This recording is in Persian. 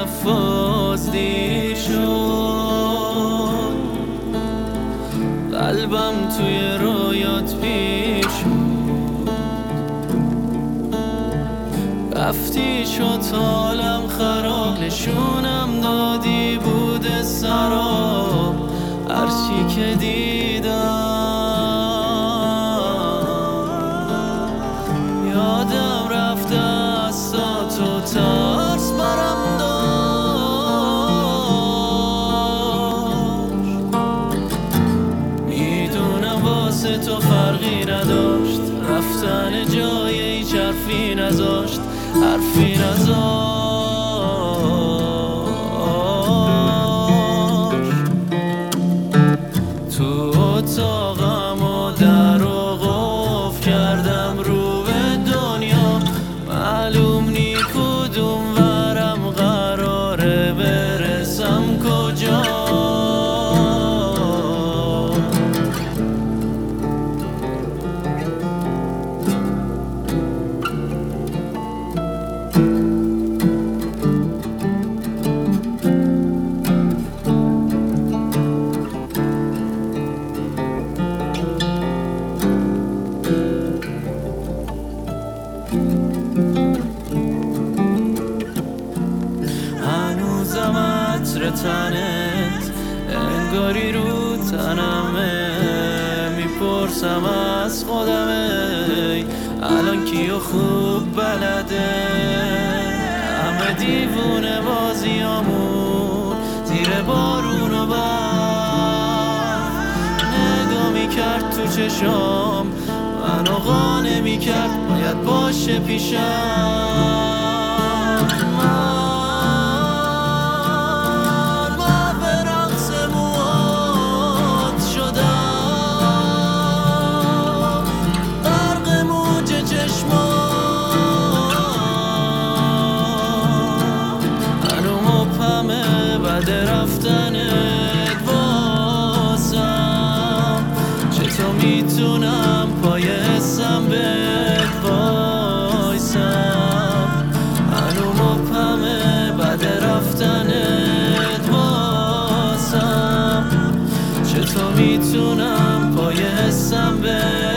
نفاذ دیر شد، قلبم توی رویات پیر شد، رفتی شد حالم خراب، نشونم دادی بود سراب، هرچی که دیدم یادم رفته از تو، ترس برم داشت، میدونم واسه تو فرقی نداشت، رفتن جای هیچ حرفی نذاشت، حرفی نذاشت. تو اتاقم و در و قفل کردم رو به دنیا، معلوم نی کدوم ورم قراره برسم کجا. هنوزم عطر تنت انگاری رو تنمه، میپرسم از خودمه الان کیو خوب بلده. همه دیوونه بازیامون زیر بارون و برف، نگاه میکرد تو چشام منو قانع میکرد باید باشه پیشم. بعد رفتنت واسم چطور میتونم پای حسم بهت وایسم، هنو مبهمه بعد رفتنت واسم چطور میتونم پای حسم بهت